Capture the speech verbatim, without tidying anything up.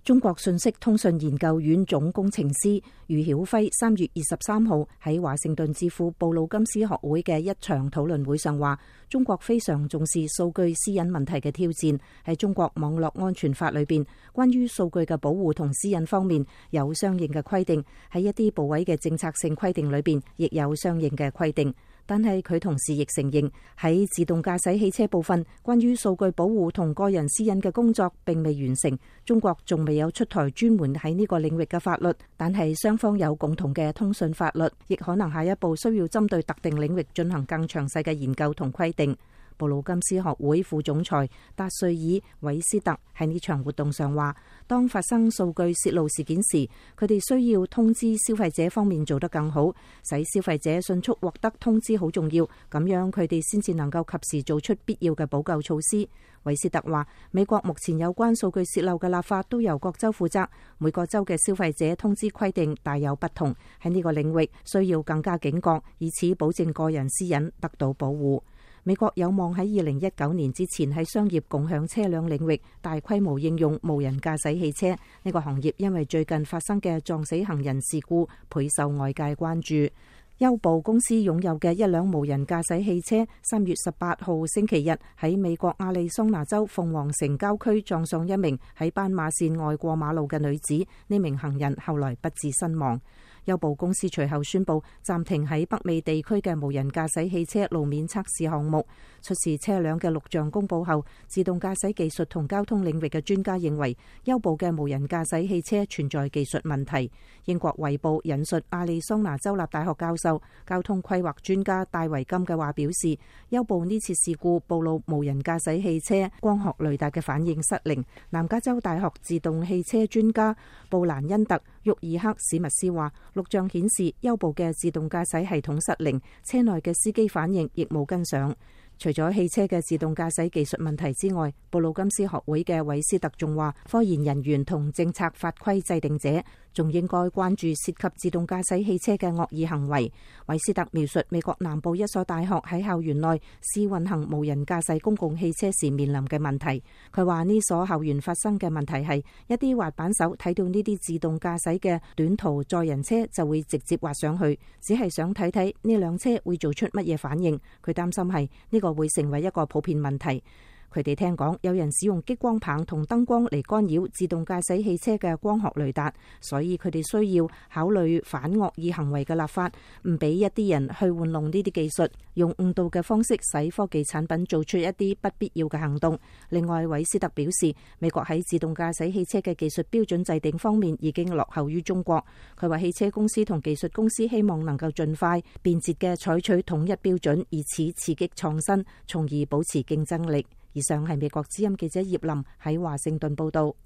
中國信息通訊研究院總工程師余曉輝三月二十三號喺華盛頓智庫布魯金斯學會嘅一場討論會上話，中國非常重視數據私隱問題嘅挑戰。喺中國網絡安全法裏邊，關於數據嘅保護同私隱方面有相應嘅規定，喺一啲部委嘅政策性規定裏邊亦有相應嘅規定。但係佢同時亦承認，喺自動駕駛汽車部分，關於數據保護同個人私隱嘅工作並未完成。中國仲未有出台專門喺呢個領域嘅法律，但係雙方有共同嘅通訊法律，亦可能下一步需要針對特定領域進行更詳細嘅研究同規定。布魯金斯學會副總裁達瑞爾韋斯特喺呢場活動上話，當發生數據洩露事件時，佢哋需要通知消費者方面做得更好，使消費者迅速獲得通知好重要，咁樣佢哋先至能夠及時做出必要嘅補救措施。韋斯特話，美國目前有關數據洩漏嘅立法都由各州負責，每個州嘅消費者通知規定大有不同，喺呢個領域需要更加警覺，以此保證個人私隱得到保護。美國有望喺二零一九年之前喺商業共享車輛領域大規模應用無人駕駛汽車。呢個行業因為最近發生嘅撞死行人事故，倍受外界關注。優步公司擁有嘅一輛無人駕駛汽車，三月十八號星期日喺美國亞利桑那州鳳凰城郊區撞上一名喺斑馬線外過馬路嘅女子，呢名行人後來不治身亡。優步公司隨後宣布暫停喺北美地區嘅無人駕駛汽車路面測試項目。出事車輛嘅錄像公佈後，自動駕駛技術同交通領域嘅專家認為優步嘅無人駕駛汽車存在技術問題。英國衛報引述亞利桑那州立大學教授、交通規劃專家戴維金嘅話表示，優步呢次事故暴露無人駕駛汽車光學雷達嘅反應失靈。南加州大學自動汽車專家布蘭恩特沃爾克史密斯話，錄像顯示優步嘅自動駕駛系統失靈，車內嘅司機反應亦冇跟上。除咗汽車嘅自動駕駛技術問題之外，布魯金斯學會嘅韋斯特仲話，科研人員同政策法規制定者仲應該關注涉及自動駕駛汽車嘅惡意行為。韋斯特描述美國南部一所大學喺校園內試運行無人駕駛公共汽車時面臨嘅問題。佢話呢所校園發生嘅問題係一啲滑板手睇到呢啲自動駕駛嘅短途載人車就會直接滑上去，只係想睇睇呢輛車會做出乜嘢反應。佢擔心係呢個會成為一個普遍問題。佢哋聽講有人使用激光棒同燈光嚟干擾自動駕駛汽車嘅光學雷達，所以佢哋需要考慮反惡意行為嘅立法，唔俾一啲人去玩弄呢啲技術，用誤導嘅方式使科技產品做出一啲不必要嘅行動。另外，韋斯特表示，美國喺自動駕駛汽車嘅技術標準制定方面已經落後於中國。佢話汽車公司同技術公司希望能夠盡快便捷嘅採取統一標準，以此刺激創新，從而保持競爭力。以上係美國之音記者葉林喺華盛頓報道。